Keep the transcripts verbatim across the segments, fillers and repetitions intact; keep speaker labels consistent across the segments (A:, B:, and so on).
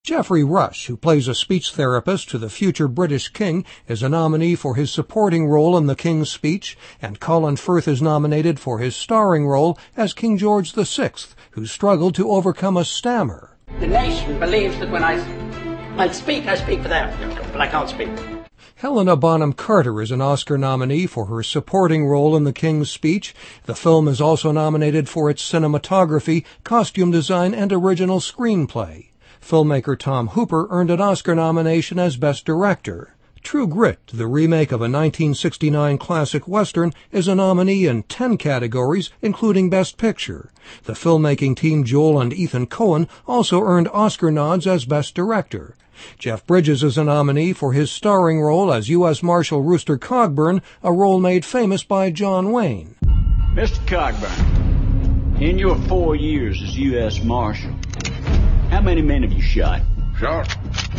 A: Geoffrey Rush, who plays a speech therapist to the future British king, is a nominee for his supporting role in The King's Speech, and Colin Firth is nominated for his starring role as King George the Sixth, who struggled to overcome a stammer.
B: The nation believes that when I, I speak, I speak for them, but I can't speak.
A: Helena Bonham Carter is an Oscar nominee for her supporting role in The King's Speech. The film is also nominated for its cinematography, costume design, and original screenplay. Filmmaker Tom Hooper earned an Oscar nomination as Best Director. True Grit, the remake of a nineteen sixty-nine classic Western, is a nominee in ten categories, including Best Picture. The filmmaking team Joel and Ethan Coen also earned Oscar nods as Best Director. Jeff Bridges is a nominee for his starring role as U S Marshal Rooster Cogburn, a role made famous by John Wayne.
C: Mister Cogburn, in your four years as U S Marshal, how many men have you shot?
D: Shot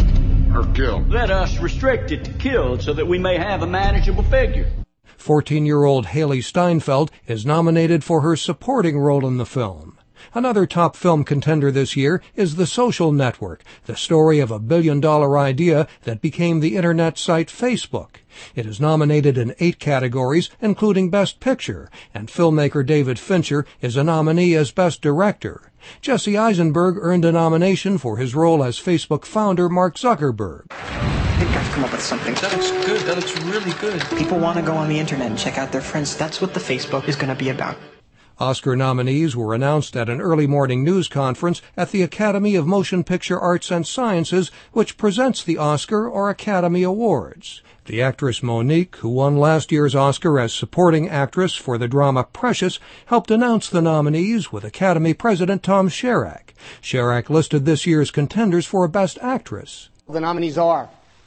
D: or killed?
C: Let us restrict it to killed so that we may have a manageable figure.
A: fourteen-year-old Haley Steinfeld is nominated for her supporting role in the film. Another top film contender this year is The Social Network, the story of a billion-dollar idea that became the internet site Facebook. It is nominated in eight categories, including Best Picture, and filmmaker David Fincher is a nominee as Best Director. Jesse Eisenberg earned a nomination for his role as Facebook founder Mark Zuckerberg.
E: I think I've come up with something.
F: That looks good. That looks really good.
E: People want to go on the internet and check out their friends. That's what the Facebook is going to be about.
A: Oscar nominees were announced at an early morning news conference at the Academy of Motion Picture Arts and Sciences, which presents the Oscar or Academy Awards. The actress Monique, who won last year's Oscar as supporting actress for the drama Precious, helped announce the nominees with Academy President Tom Sherrack. Sherrack listed this year's contenders for Best Actress.
G: The nominees are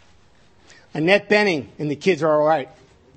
G: Annette Bening in The Kids Are All Right,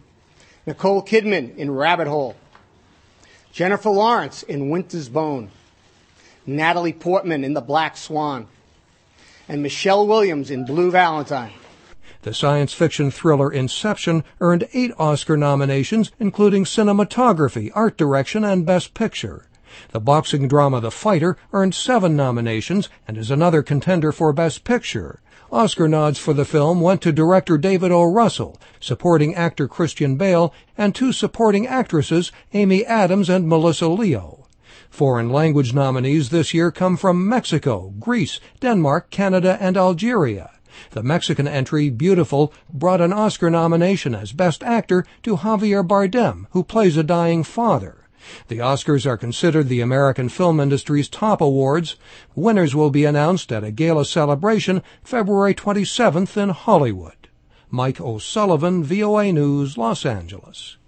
G: Nicole Kidman in Rabbit Hole, Jennifer Lawrence in Winter's Bone, Natalie Portman in The Black Swan, and Michelle Williams in Blue Valentine.
A: The science fiction thriller Inception earned eight Oscar nominations, including cinematography, art direction, and Best Picture. The boxing drama The Fighter earned seven nominations and is another contender for Best Picture. Oscar nods for the film went to director David O. Russell, supporting actor Christian Bale, and two supporting actresses, Amy Adams and Melissa Leo. Foreign language nominees this year come from Mexico, Greece, Denmark, Canada, and Algeria. The Mexican entry, Beautiful, brought an Oscar nomination as Best Actor to Javier Bardem, who plays a dying father. The Oscars are considered the American film industry's top awards. Winners will be announced at a gala celebration February twenty-seventh in Hollywood. Mike O'Sullivan, V O A News, Los Angeles.